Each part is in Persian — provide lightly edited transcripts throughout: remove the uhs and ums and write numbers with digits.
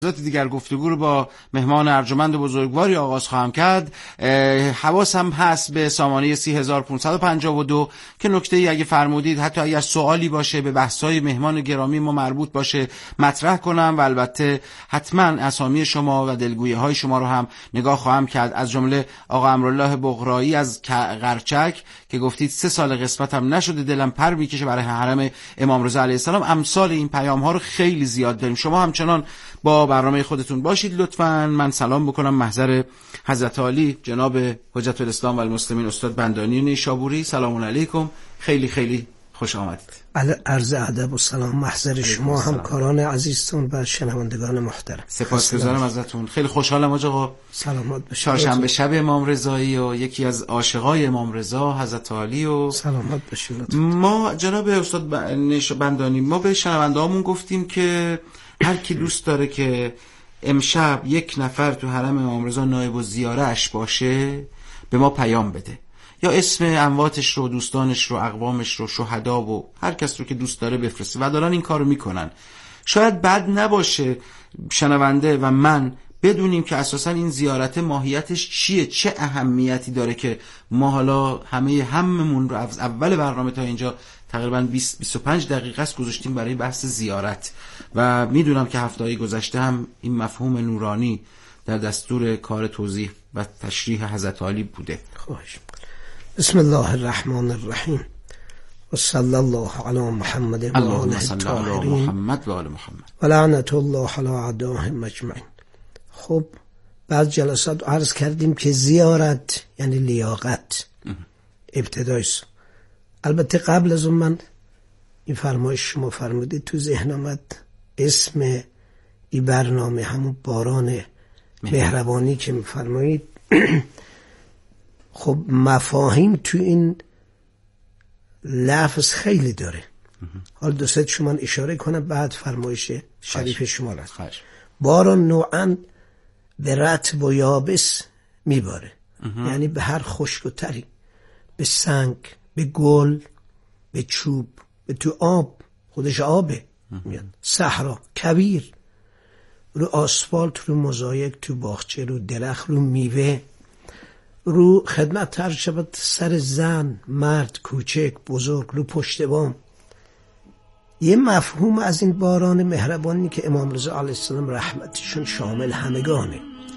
دیگر گفتگو رو با مهمان ارجمند و بزرگواری آغاز خواهم کرد. حواسم هست به سامانه 30552 که نکته‌ای اگه فرمودید حتی اگر سوالی باشه به بحث‌های مهمان گرامی ما مربوط باشه مطرح کنم و البته حتما اسامی شما و دلگویی‌های شما رو هم نگاه خواهم کرد، از جمله آقا امرالله بغرایی از قرچک که گفتید 3 سال قسمتم نشده دلم پر میکشه برای حرم امام رضا علیه السلام. امثال این پیام‌ها رو خیلی زیاد داریم. شما همچنان با برنامه خودتون باشید لطفاً. من سلام بکنم محضر حضرت عالی جناب حجت الاسلام و المسلمین استاد بندانی نیشابوری. سلام علیکم، خیلی خیلی خوش آمدید. عرض ادب و سلام محضر شما همکاران عزیزتون و شنوندگان محترم. سپاسگزارم ازتون. خیلی خوشحالم آقا. سلامات باشید. چهارشنبه شب امام رضایی و یکی از عاشقای امام رضا حضرت عالی و سلامات باشید. ما جناب استاد بندانی ما به شنوندهامون گفتیم که هر کی دوست داره که امشب یک نفر تو حرم امام رضا نایب الزیاره‌اش باشه به ما پیام بده، یا اسم امواتش رو، دوستانش رو، اقوامش رو، شهدا و هر کس رو که دوست داره بفرسته و دارن این کارو میکنن. شاید بد نباشه شنونده و من بدونیم که اساسا این زیارت ماهیتش چیه، چه اهمیتی داره که ما حالا هممون رو از اول برنامه تا اینجا تقریبا 20-25 دقیقه است گذاشتیم برای بحث زیارت و میدونم که هفته‌های گذشته هم این مفهوم نورانی در دستور کار توضیح و تشریح حضرت عالی بوده. خوش. بسم الله الرحمن الرحیم و صلی الله علی محمد و آله الطاهرین و لعنت الله علی اعدائهم اجمعین. خب بعد جلسات عرض کردیم که زیارت یعنی لیاقت ابتدایش. البته قبل از اون من این فرمایش شما فرمودید تو ذهن آمد اسم این برنامه همون باران مهربانی که میفرمایید. خب مفاهیم تو این لفظ خیلی داره. حال دو سه شما اشاره کنم بعد فرمایش شریف شما را. باران نوعاً به رطب و یابس میباره، یعنی به هر خشک و تری، به سنگ، به گل، به چوب، به تو آب، خودش آبه میاد، صحرا، کویر، رو آسفالت، رو موزاییک، تو باغچه، رو درخت، رو میوه، رو خدمت هر شبت سر زن، مرد، کوچک، بزرگ، رو پشت بام. یه مفهوم از این باران مهربانی که امام رضا علیه السلام رحمتشون شامل همگانه.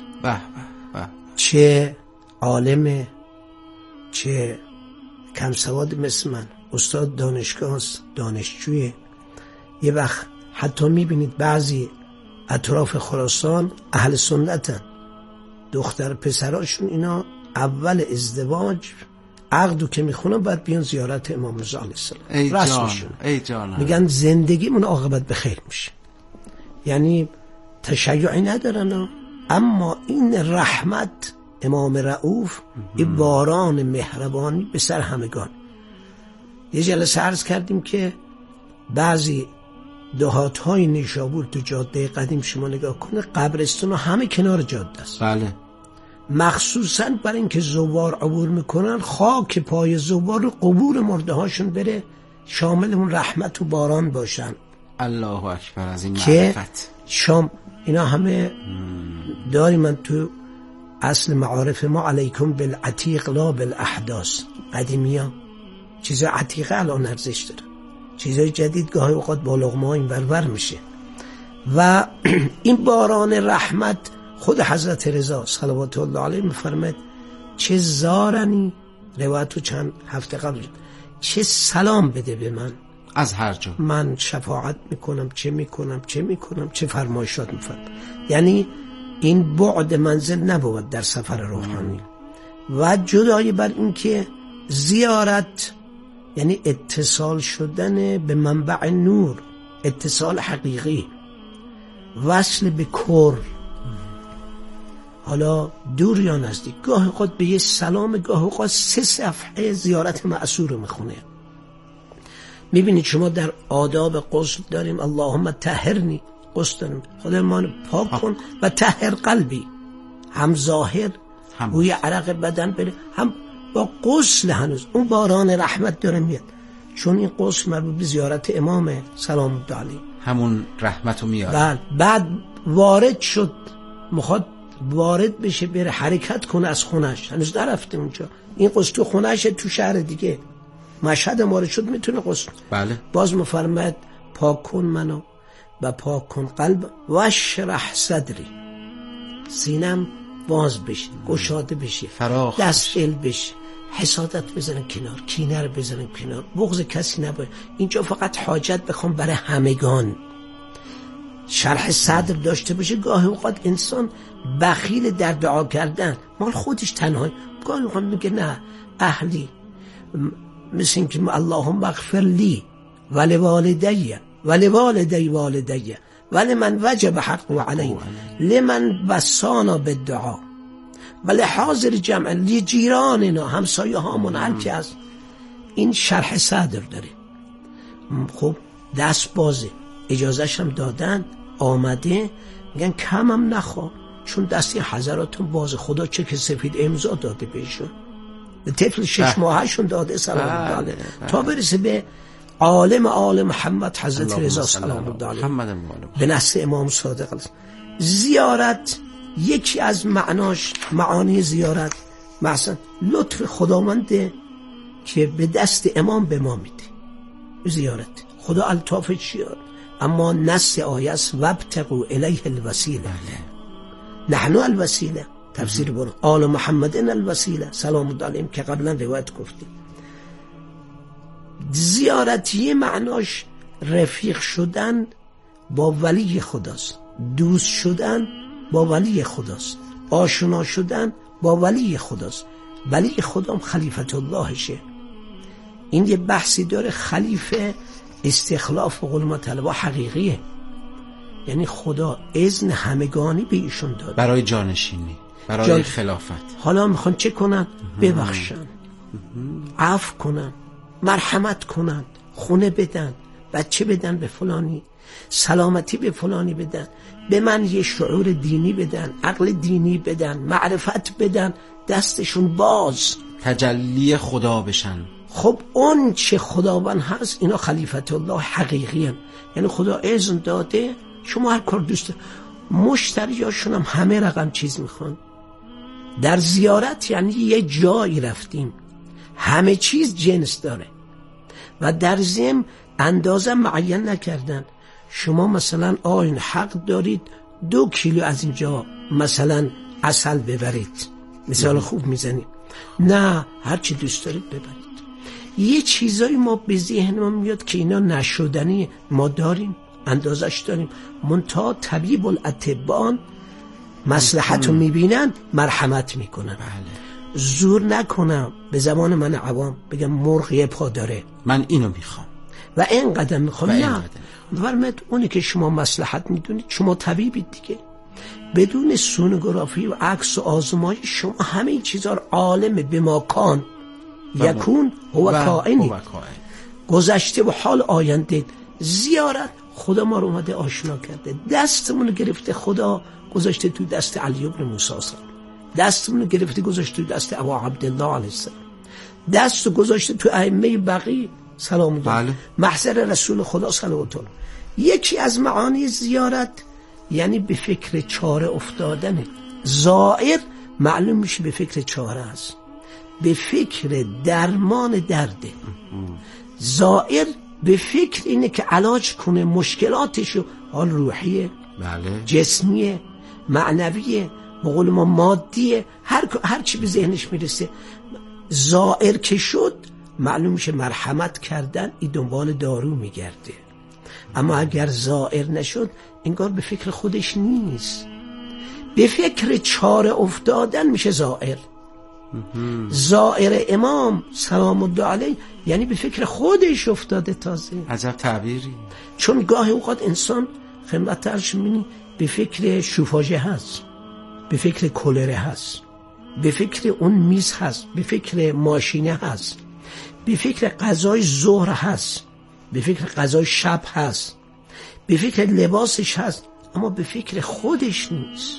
چه عالمه، چه کم سواد مثل من، استاد دانشگاه است، دانشجویه. یه وقت حتی میبینید بعضی اطراف خراسان اهل سنتن، دختر پسراشون اینا اول ازدواج عقدو که میخونن باید بیان زیارت امام رضا علیه السلام. رسمشون میگن زندگیمون عاقبت بخیر میشه. یعنی تشیعی ندارن، اما این رحمت امام رؤوف، این باران مهربانی به سر همگان. یه جلسه عرض کردیم که بعضی دهات‌های نیشابور تو جاده قدیم شما نگاه کنه قبرستان همه کنار جاده است. بله. مخصوصاً برای اینکه زوار عبور میکنن خاک پای زوار رو قبور مرده هاشون بره شامل اون رحمت و باران باشن. الله اکبر. از این معرفت اینا همه داری. من تو اصل معارف ما علیکم بالعتیق لا بالاحداث. قدیمی ها چیزای عتیقه الان ارزش داره، چیزای جدید گاهی اوقات با لقمه این برور میشه. و این باران رحمت خود حضرت رضا صلوات الله علیه میفرماید چه زارنی، روایتو چند هفته قبل، چه سلام بده به من از هر جا، من شفاعت میکنم، چه فرمایشات میفرم. یعنی این بعد منزل نبود در سفر روحانی. و جدای بر این که زیارت یعنی اتصال شدن به منبع نور، اتصال حقیقی، وصل به کور، حالا دور یا نزدیک. گاه اوقات به یه سلام، گاه اوقات 3 صفحه زیارت معصور میخونه. میبینید شما در آداب غسل داریم اللهم طهرنی، غسل داریم خدای من پاک کن و طهر قلبی، هم ظاهر بوی عرق بدن بره، هم با غسل هنوز اون باران رحمت داره میاد، چون این غسل مربوط به زیارت امام سلام الله علیه، همون رحمتو میاره. بعد وارد شد، میخواد وارد بشه بره حرکت کنه از خونش، هنوز نرفته اونجا، این قصد تو خونش تو شهر دیگه، مشهد وارد شد میتونه قصد. بله. باز مفرمد پاک کن منو و پاک کن قلب و اشرح صدری، سینم باز بشه، گشاده بشه، فراخ دست ال بشه، حسادت بزنن کنار، کینه رو بزنن کنار، بغض کسی نباید. اینجا فقط حاجت بخوام برای همگان شرح صدر داشته باشه. گاهی اوقات انسان بخیل در دعا کردن، مال خودش تنهایی، گاهی اوقات میگه نه اهلی، مثل این که اللهم اغفر لی ولی والدی ولی والدی والدی ولی من وجب حق علی لمن بسانا بالدعا ولی حاضر جمع لی جیراننا، همسایه هامون، هر کی از این شرح صدر داره. خب دست بازه، اجازهش هم دادن، آمده، میگن کمم نخوا، چون دستی حضراتون بازه، خدا چه که سفید امضا داده بهشون، به طفل 6 ماهشون داده سلام الله علیه، تا برسه به عالم آل محمد حضرت رضا سلام الله علیه به نص امام صادق. زیارت یکی از معانی زیارت مثلا لطف خداونده که به دست امام به ما میده. زیارت خدا الطافش چیار، اما نص آیه است وابتغوا الیه الوسیله، نحن الوسیله، تفسیر برو آل محمدن الوسیله سلام الله علیهم که قبلا روایت گفتیم. زیارتی معناش رفیق شدن با ولی خداست، دوست شدن با ولی خداست، آشنا شدن با ولی خداست. ولی خدا خلیفت اللهشه. این یه بحثی داره، خلیفه استخلاف و قول مطلبه حقیقیه، یعنی خدا اذن همگانی به ایشون داد برای جانشینی، برای خلافت. حالا میخوان چه کنن؟ ببخشن، عفو کنن، مرحمت کنن، خونه بدن، بچه بدن به فلانی، سلامتی به فلانی بدن، به من یه شعور دینی بدن، عقل دینی بدن، معرفت بدن، دستشون باز، تجلی خدا بشن. خب اون چه خداوند هست اینا خلیفت الله حقیقی هم. یعنی خدا اذن داده شما هر کار دوست، مشتریاشون هم همه رقم چیز میخوان. در زیارت یعنی یه جایی رفتیم همه چیز جنس داره و در ضمن اندازه معین نکردن. شما مثلا آین حق دارید 2 کیلو از اینجا مثلا عسل ببرید، مثال خوب میزنید، نه هر چی دوست دارید ببرید. یه چیزایی ما به ذهن ما میاد که اینا نشدنی، ما داریم، اندازش داریم، منتها طبیب الاطباء مصلحت رو میبینن، مرحمت میکنن. زور نکنم به زمان من عوام بگم مرغ یه پا داره من اینو میخوام و این قدم میخوام، نه فرمت اونی که شما مصلحت میدونید، شما طبیبید دیگه، بدون سونوگرافی و عکس و آزمایش شما همه این چیزها رو عالم به ما کان یکون هو کائنی، گذشته و حال آینده. زیارت خدا ما رو اومده آشنا کرده، دستمون گرفته خدا گذاشته تو دست علی بن موسی السلام، دستمون گرفته گذاشته تو دست ابا عبدالله علیه السلام، دستو گذاشته تو ائمه بقیه سلام الله، محضر رسول خدا صلوات الله. یکی از معانی زیارت یعنی به فکر چاره افتادنه. زائر معلوم میشه به فکر چاره است، به فکر درمان درده. زائر به فکر اینه که علاج کنه مشکلاتشو، حال روحیه، جسمیه، معنویه، بقول ما مادیه، هر چی به ذهنش میرسه. زائر که شد معلوم میشه مرحمت کردن این دنبال دارو میگرده. اما اگر زائر نشد انگار به فکر خودش نیست، به فکر چاره افتادن میشه زائر. زائر امام سلام الله علیه یعنی به فکر خودش افتاده. تازه عجب تعبیری. چون گاهی اوقات انسان خدمت عرض می‌بینی به فکر شوفاژه هست، به فکر کولره هست، به فکر اون میز هست، به فکر ماشینه هست، به فکر غذای ظهر هست، به فکر غذای شب هست، به فکر لباسش هست، اما به فکر خودش نیست.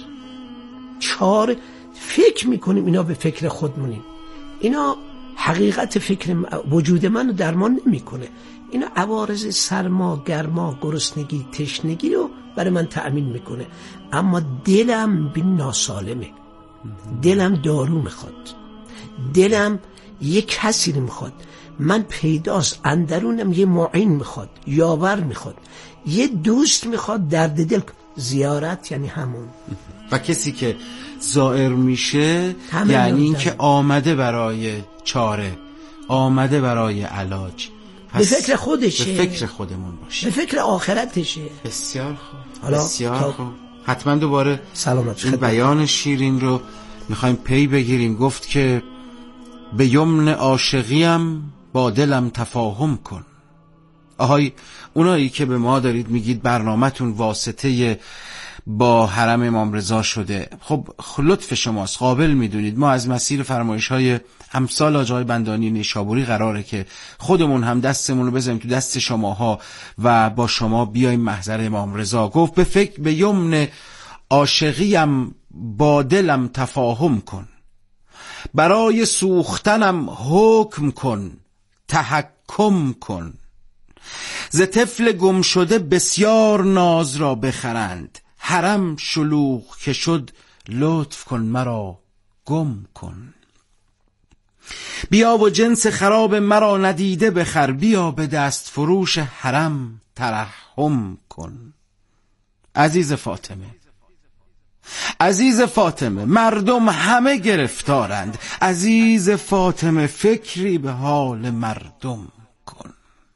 فکر میکنیم اینا به فکر خودمونیم، اینا حقیقت فکر وجود منو درمان نمیکنه. اینا عوارض سرما، گرما، گرسنگی، تشنگی رو برای من تأمین میکنه، اما دلم بی ناسالمه، دلم دارو میخواد، دلم یه کسی میخواد، من پیداست اندرونم یه معین میخواد، یاور میخواد، یه دوست میخواد، درد دل. زیارت یعنی همون. و کسی که زائر میشه یعنی این که آمده برای چاره، آمده برای علاج، به فکر خودشه، به فکر خودمون باشه، به فکر آخرتشه. بسیار خوب، حالا بسیار خوب. حتما دوباره سلامت این بیان شیرین رو میخوایم پی بگیریم. گفت که به یمن عاشقیم با دلم تفاهم کن. آهای اونایی که به ما دارید میگید برنامه‌تون واسطه با حرم امام رضا شده، خب لطف شماست، قابل میدونید ما از مسیر فرمایش‌های امثال آقای بندانی نیشابوری قراره که خودمون هم دستمون رو بزنیم تو دست شماها و با شما بیایم محضر امام رضا. گفت به یمن عاشقیم با دلم تفاهم کن، برای سوختنم حکم کن، تحکم کن. ز طفل گم شده بسیار ناز را بخرند، حرم شلوغ که شد لطف کن مرا گم کن. بیا و جنس خراب مرا ندیده بخر، بیا به دست فروش حرم ترحم کن. عزیز فاطمه، عزیز فاطمه، مردم همه گرفتارند، عزیز فاطمه فکری به حال مردم کن.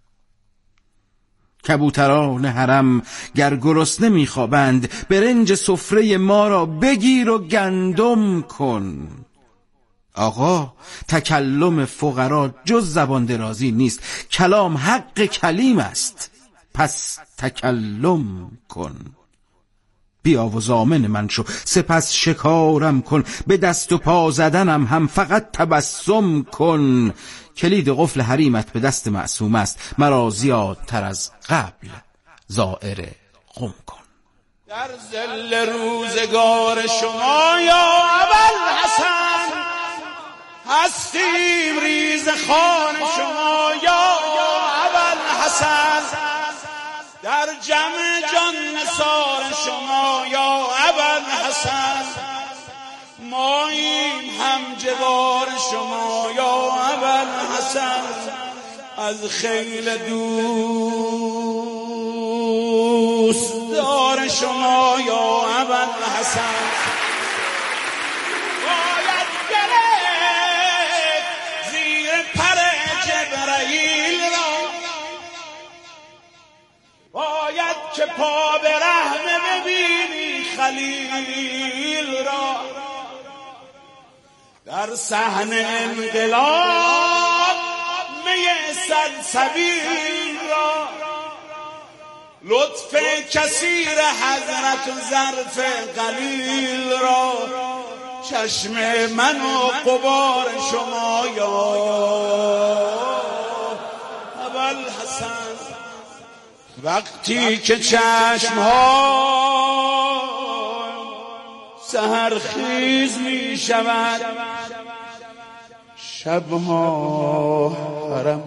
کبوتران حرم گر گرسنه میخوابند، برنج سفره ما را بگیر و گندم کن. آقا تکلم فقرا جز زبان درازی نیست، کلام حق کلیم است، پس تکلم کن. بیا و ضامن من شو سپس شکارم کن، به دست و پا زدنم هم فقط تبسم کن. کلید قفل حریمت به دست معصوم است، مرا زیادتر از قبل زائر قم کن. در ظل روزگار شما یا ابوالحسن، هستیم ریز خوان شما یا ابوالحسن. در جمع جان نثار شما یا ابوالحسن، ماییم هم جوار شما یا ابوالحسن. از خیل دوست دار شما یا ابوالحسن، باید گرفت زیر پر جبرائیل را، باید که پا به رحمه ببینی خلیل را. در صحن انقلاب می سلسبیل را، لطف کثیر حضرت و ظرف قلیل را. چشم من و غبار شما یا ابوالحسن، وقتی که چشمها سحرخیز می شود، شبها حرم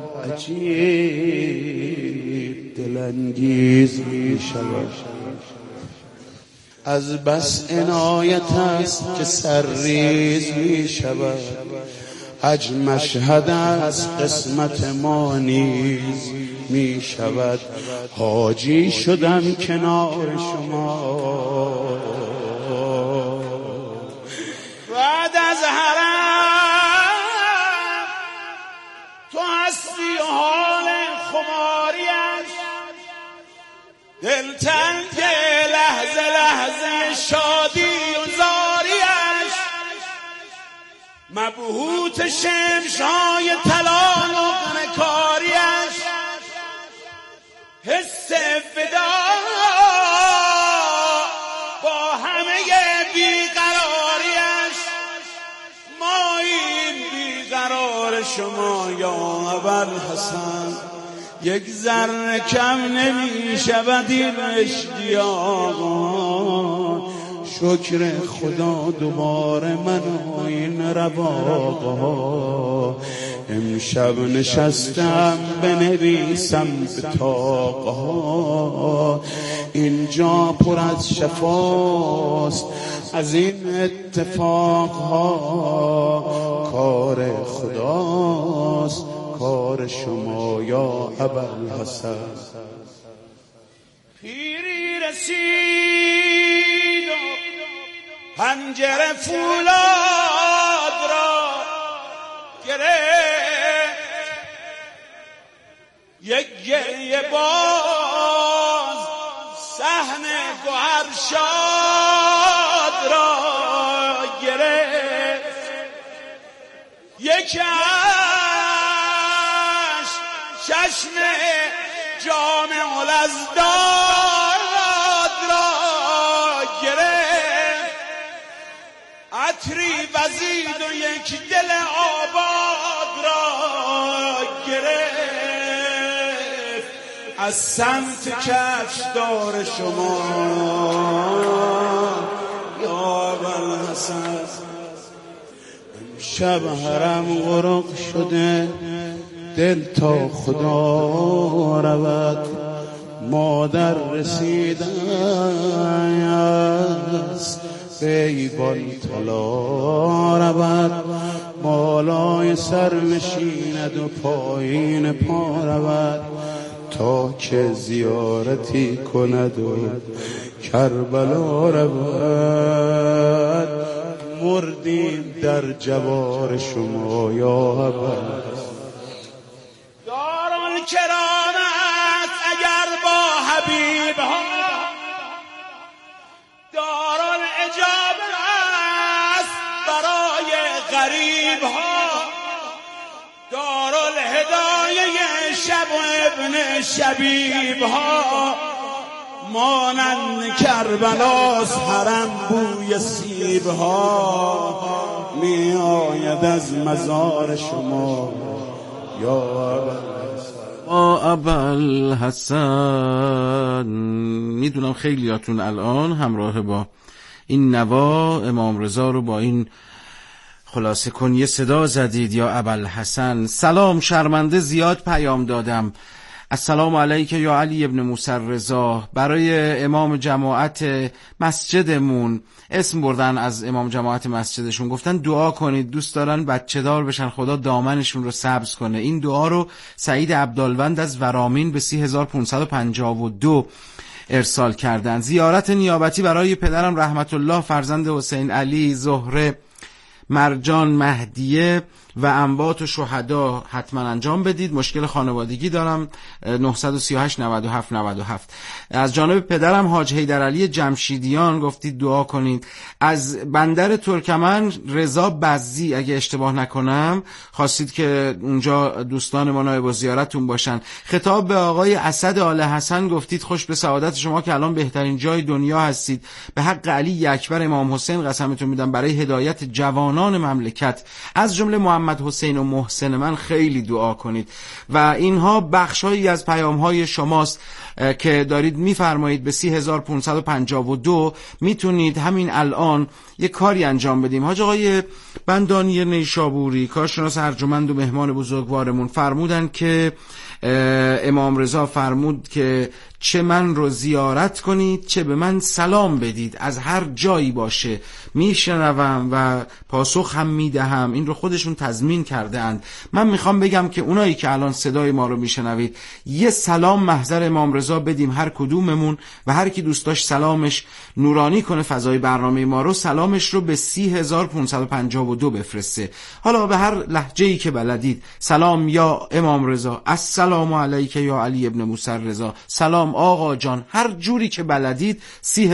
عجیب دلانگیز می شود. از بس عنایت است که سرریز می شود، حج مشهد از قسمت ما نیز می شود. حاجی شدم کنار شما، بعد از حرم تو هستی و حال خماریش، دلتنگ لحظه لحظه شادی و زاریش، مبهوت شمشای طلا نقره کاریش، حس فدا با همه بیقراریش. ماییم بیقرار شما یا ابوالحسن، یک ذره کم نمی شود این اشتیاق. شکر خدا دوباره من و این رواق. امشب نشستم بنویسم به طاقها، اینجا پر از شفاست. از این اتفاقها کار خداست، کار شما یا ابوالحسن. پیری رسید و پنجره فولاد را گرفت، یک گریه باز صحن گوهرشاد را گرفت، یک چشم جامع الازداد را گرفت، عطری وزید و یک دل آباد را گرفت. از سمت کفشدار شما یا ابوالحسن امشب حرم غرق شده، دل تا خدا رود، مادر رسیده است، بیبان طلا رود، بالای سر نشیند و پایین پا رود، تا که زیارتی کند و کربلا رود. مردیم در جوار شما یا ابوالحسن. دارالکرامت اگر با حبیب ها دارالعجابت است برای غریب ها، دارالهدایه شب و ابن شبیب ها، مانند کربلاس حرم بوی سیب ها می آید از مزار شما یا ابوالحسن. میدونم خیلیاتون الان همراه با این نوا امام رضا رو با این خلاصه کن یه صدا زدید یا ابوالحسن. سلام، شرمنده زیاد پیام دادم. السلام علیک یا علی ابن موسی رضا. برای امام جماعت مسجدمون اسم بردن از امام جماعت مسجدشون، گفتن دعا کنید، دوست دارن بچه دار بشن، خدا دامنشون رو سبز کنه. این دعا رو سعید عبدالوند از ورامین به 3552 ارسال کردن. زیارت نیابتی برای پدرم رحمت الله فرزند حسین علی زهره مرجان مهدیه و اموات و شهدا حتما انجام بدید. مشکل خانوادگی دارم. 938 97 97. از جانب پدرم حاج حیدرعلی جمشیدیان گفتید دعا کنید. از بندر ترکمن رضا بزی اگه اشتباه نکنم خواستید که اونجا دوستان ما نایب الزیارتون باشن. خطاب به آقای اسد آل حسن گفتید خوش به سعادت شما که الان بهترین جای دنیا هستید. به حق علی اکبر امام حسین قسمتون میدم برای هدایت جوانان مملکت از جمله محمد حسین و محسن من خیلی دعا کنید. و اینها بخشایی از پیام‌های شماست که دارید میفرمایید. به 3552 میتونید همین الان یک کاری انجام بدیم. حاج آقای بندانی نیشابوری کارشناس ارجمند و مهمان بزرگوارمون فرمودن که امام رضا فرمود که چه من رو زیارت کنید چه به من سلام بدید، از هر جایی باشه میشنوم و پاسخ هم میدهم. این رو خودشون تضمین کرده اند. من میخوام بگم که اونایی که الان صدای ما رو میشنوید یه سلام محضر امام رضا بدیم هر کدوممون، و هر کی دوست داشت سلامش نورانی کنه فضای برنامه ما رو، سلامش رو به 3552 بفرسته. حالا به هر لهجه‌ای که بلدید. سلام یا امام رضا، السلام علیک یا علی ابن موسی رضا، سلام آقا جان، هر جوری که بلدید.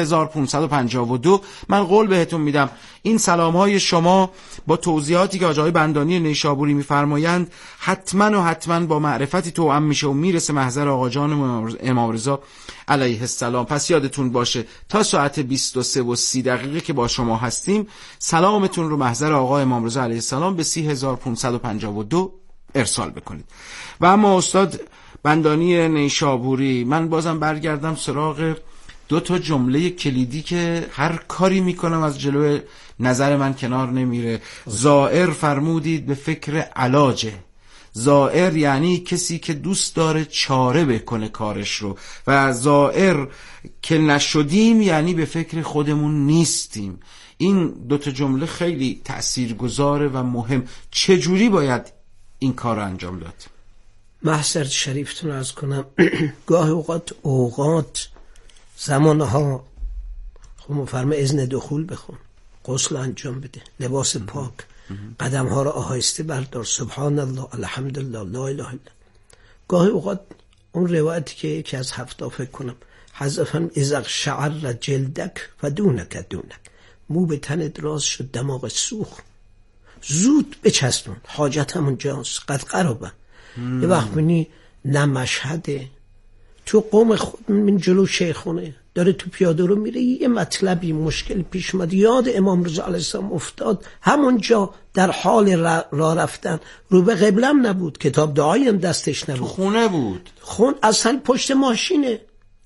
3552. من قول بهتون میدم این سلام های شما با توضیحاتی که آقای بندانی نیشابوری میفرمایند حتما با معرفتی توأم میشه و میرسه محضر آقا جان امام رضا علیه السلام. پس یادتون باشه تا ساعت 23:30 که با شما هستیم سلامتون رو محضر آقا امام رضا علیه السلام به 3552 ارسال بکنید. و اما استاد بندانی نیشابوری، من بازم برگردم سراغ 2 جمله کلیدی که هر کاری میکنم از جلوی نظر من کنار نمیره. زائر فرمودید به فکر علاجه، زائر یعنی کسی که دوست داره چاره بکنه کارش رو، و زائر که نشدیم یعنی به فکر خودمون نیستیم. این دوتا جمله خیلی تأثیرگذاره و مهم. چجوری باید این کار رو انجام داد؟ محضر شریفتون عرض کنم گاه اوقات زمانها خب مفرمه اذن دخول بخون، غسل انجام بده، لباس پاک، قدم ها رو آهسته بردار، سبحان الله، الحمدلله، لا اله الا. گاه اوقات اون روایتی که یکی از 7 فکر کنم حذفن ازق شعر جلدک و دونک مو به تن دراز شد دماغ سوخ، زود بچسبون، حاجت همون جاست، قد قربه. یه وقت بینی نه مشهده تو قوم خود، من جلو شیخونه داره تو پیاده رو میره، یه مطلبی مشکل پیش اومد، یاد امام رضا علیه السلام افتاد، همونجا در حال راه رفتن، رو به قبلم نبود، کتاب دعایی هم دستش نبود، تو خونه بود، اصلا پشت ماشینه.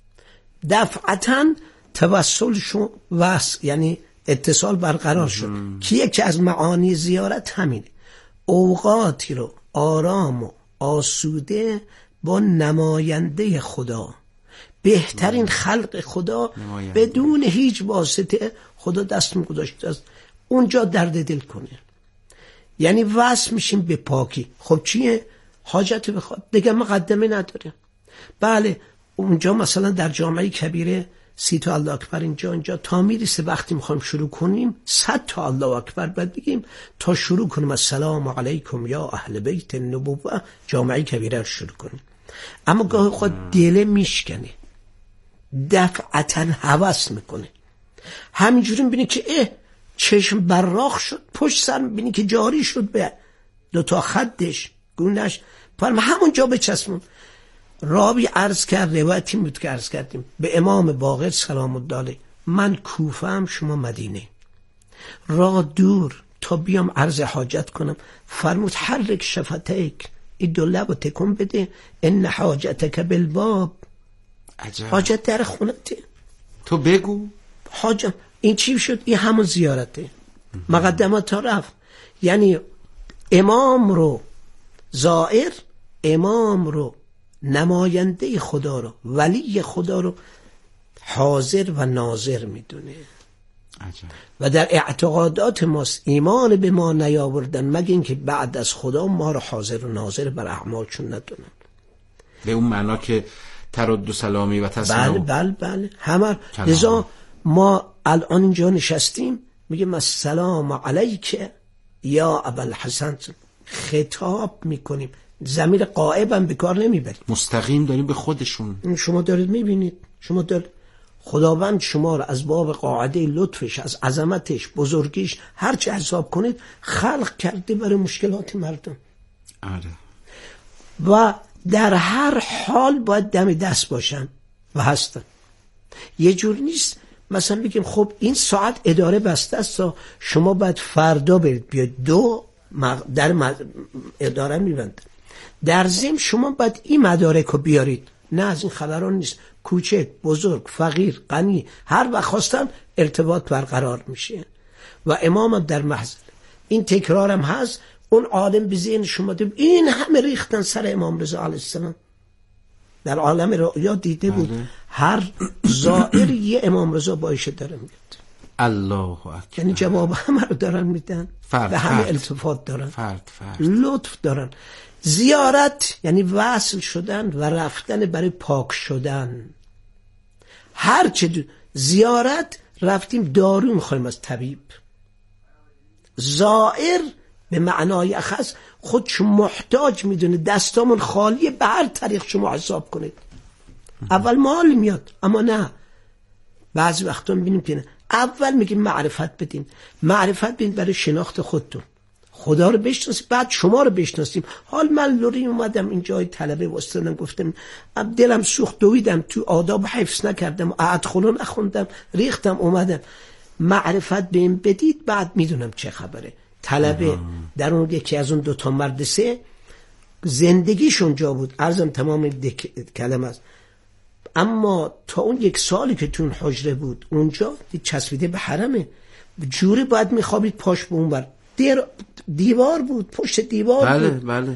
دفعتاً توسل شو یعنی اتصال برقرار شد که یکی از معانی زیارت همینه، اوقاتی رو آرام و آسوده با نماینده خدا، بهترین خلق خدا، بدون هیچ واسطه خدا دست می‌گذاشته از اونجا درد دل کنه، یعنی وصل میشیم به پاکی. خب چیه؟ حاجت بخواد دیگه مقدمه نداره. بله اونجا مثلا در جامعه کبیره 30 تا الله اکبر اینجا تا میرسه وقتی میخوایم شروع کنیم 100 تا الله اکبر بعد بگیم تا شروع کنیم السلام علیکم یا اهل بیت النبوه، جامعه کبیره رو شروع کنیم. اما گاه خود دل میشکنه، دفعتاً هوس میکنه، همینجوری میبینی که چشم براق شد، پشت سر میبینی که جاری شد به 2 خدش گونهش، فرم همونجا بچسبون. رابی عرض کرد، روایتی بود که عرض کردیم به امام باقر سلام الله علیه، من کوفه ام شما مدینه، راه دور تا بیام عرض حاجت کنم، فرمود حرک شفتیک، این 2 لب تکون بده، ان حاجتک بالباب، حاجت در خونته، تو بگو حاجت. این چی شد؟ این همون زیارته، مقدمات ها رفت، یعنی امام رو زائر، امام رو نماینده خدا رو، ولی خدا رو حاضر و ناظر میدونه. و در اعتقادات ماست ایمان به ما نیاوردن مگه اینکه بعد از خدا ما رو حاضر و ناظر بر اعمالشون ندونن، به اون معنا که ترد و سلامی و تسلیم. بله همه. لذا ما الان اینجا نشستیم میگیم السلام علیک یا ابوالحسن، خطاب میکنیم، ضمیر غائبم به کار نمیبریم، مستقیم داریم به خودشون. شما دارید میبینید، شما دارید خداوند شما رو از باب قاعده لطفش، از عظمتش، بزرگیش، هر چه حساب کنید خلق کرده برای مشکلات مردم. و در هر حال باید دم دست باشن و هستن. یه جور نیست مثلا بگیم خب این ساعت اداره بسته است، شما باید فردا برید بیاید، در اداره میبندن، در ضمن شما باید این مدارک رو بیارید. نه، از این خبران نیست. کوچک، بزرگ، فقیر، غنی، هر وقت خواستن ارتباط برقرار میشه. و امام در محضر این تکرارم هست، اون عالم به ذهن شما دید این همه ریختن سر امام رضا علیه السلام، در عالم رؤیا دیده بود هر زائر یه امام رضا بایشه داره میاد. الله اکبر. یعنی جواب همه رو دارن میدن، به همه التفات دارن، فرد لطف دارن. زیارت یعنی وصل شدن و رفتن برای پاک شدن. هرچه زیارت رفتیم دارو میخوایم از طبیب، زائر به معنای اخص خودش محتاج میدونه، دستامون خالیه، به هر طریق شما حساب کنید. اول مال میاد، اما نه، بعضی وقتا میبینیم که نه. اول میگیم معرفت بدین، معرفت بدین برای شناخت خودتون، خدا رو بشناسیم، بعد شما رو بشناسیم. حال من لوری اومدم اینجای طلبه واسطنم، گفتم دلم سوخت، دویدم تو آداب حفظ نکردم، ادخلو نخوندم، ریختم اومدم. معرفت بهم بدید بعد میدونم چه خبره. طلبه در اون یکی از اون 2 مدرسه زندگیشون جا بود، عرضم تمام کلمه است، اما تا اون 1 سالی که تو اون حجره بود اونجا چسبیده به حرمه، جوری باید میخوابید پاش به اون بر دیوار بود، پشت دیوار بود. بله.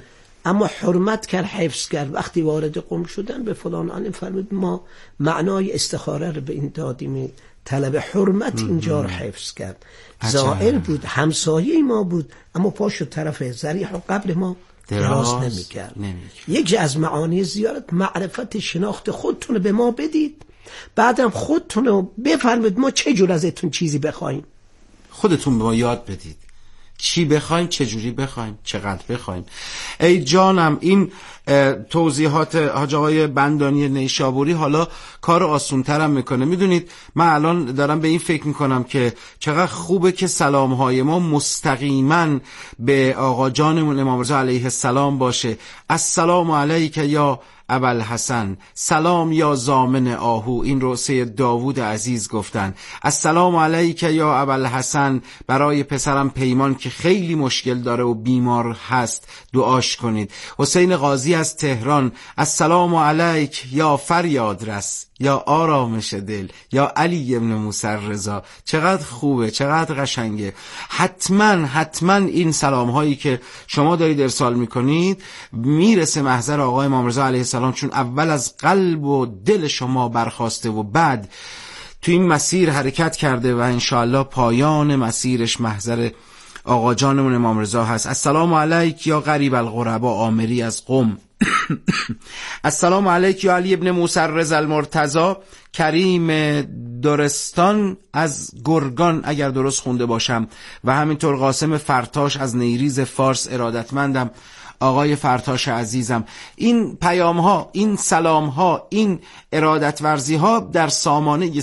اما حرمت کرد، حفظ کرد. وقتی وارد قم شدن به فلان آن فرمود ما معنای استخاره رو به این دادیم، طلب حرمت اینجا رو حفظ کرد. زائر بود، همسایه ما بود، اما پاشو طرف ذریح و قبل ما دراز نمی‌کرد. یکی از معانی زیارت معرفت شناخت خودتون به ما بدید، بعدم خودتون رو بفرمید ما چه جور ازتون چیزی بخوایم. خودتون به ما یاد بدید چی بخوایم، چه جوری بخوایم، چقدر بخوایم. ای جانم، این توضیحات حاج آقای بندانی نیشابوری حالا کار آسون‌ترم میکنه. میدونید من الان دارم به این فکر میکنم که چقدر خوبه که سلامهای ما مستقیما به آقا جانمون امام رضا علیه السلام باشه. السلام علیک یا ابوالحسن، سلام یا ضامن آهو. این رو سید داوود عزیز گفتن. السلام علیک یا ابوالحسن، برای پسرم پیمان که خیلی مشکل داره و بیمار هست دعاش کنید. حسین قاضی از تهران، السلام علیک یا فریاد رس، یا آرامش دل، یا علی ابن موسی رضا. چقدر خوبه، چقدر قشنگه. حتما این سلام هایی که شما دارید ارسال میکنید میرسه محضر آقا امام رضا علیه السلام، چون اول از قلب و دل شما برخواسته و بعد تو این مسیر حرکت کرده و انشاءالله پایان مسیرش محضر آقا جانمون امام رضا هست. السلام علیک یا غریب الغربا عامری از قم. السلام علیک یا علی ابن موسی رضا المرتضی کریم درستان از گرگان اگر درست خونده باشم، و همینطور قاسم فرتاش از نیریز فارس. ارادتمندم آقای فرتاش عزیزم. این پیام ها، این سلام ها، این ارادت ورزی ها در سامانه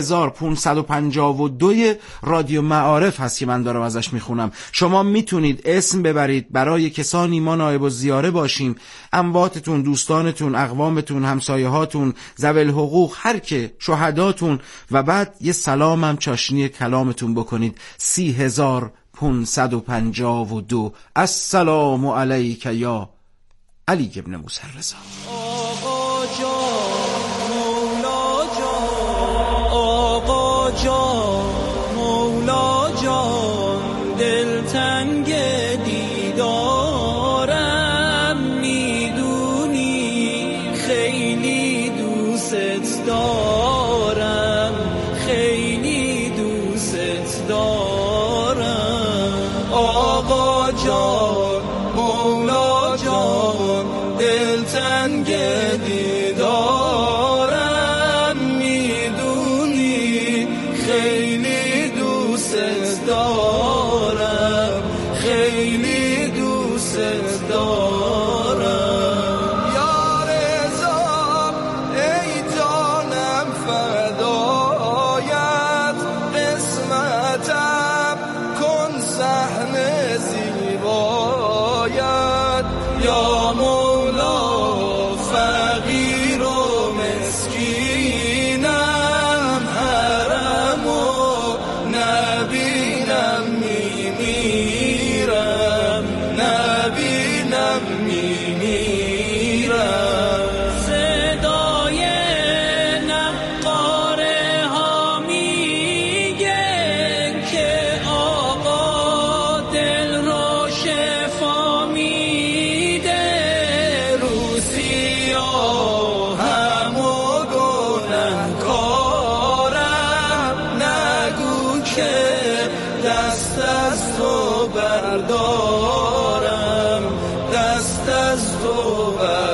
30552 رادیو معارف هست که من دارم ازش میخونم. شما میتونید اسم ببرید، برای کسانی ما نایب الزیاره باشیم، امواتتون، دوستانتون، اقوامتون، همسایه هاتون، ذوی الحقوق، هر که، شهداتون، و بعد یه سلام هم چاشنی کلامتون بکنید. 3552. السلام علیک یا علی ابن موسی رضا. آقا جان مولا جان، آقا جان مولا جان، دلتنگ دیدارم، میدونی خیلی دوست دارم، خیلی دوست دارم. آقا جان مولا جان، دلتنگ دیدارم، میدونی خیلی دوست دارم، خیلی دوست دارم. یا رضا ای جانم فدایت، قسمتم کن صحن زیبایت. یا مولا فقیر و مسکینم، حرم و نبینم میمیرم، نبینم میمیرم. صدای نقاره ها میگه که آقا دل رو شفا میده، رو سیاهم و گنهکارم، نگو که دست از تو بردارم، دست از تو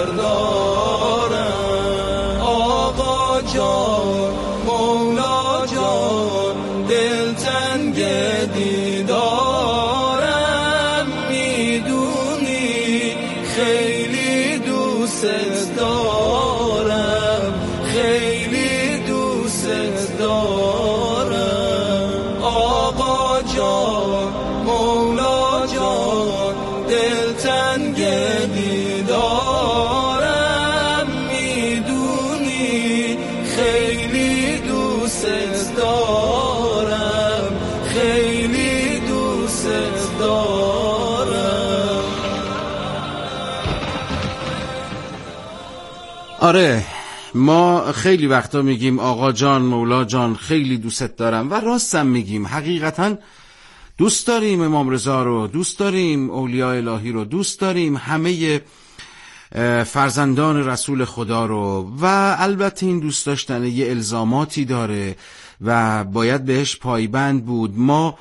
بردارم. آقا جان مولا جان، دلتنگ دیدارم، میدونی خیلی دوست دارم، خیلی دوست دارم. آقا جان مولا جان، دلتنگ دیدارم، میدونی خیلی دوست دارم، خیلی دوست دارم. آره، ما خیلی وقتا میگیم آقا جان مولا جان خیلی دوست دارم، و راستم میگیم. حقیقتا دوست داریم امام رضا رو، دوست داریم اولیاء الهی رو، دوست داریم همه فرزندان رسول خدا رو و البته این دوست داشتن یه الزاماتی داره و باید بهش پایبند بود. ما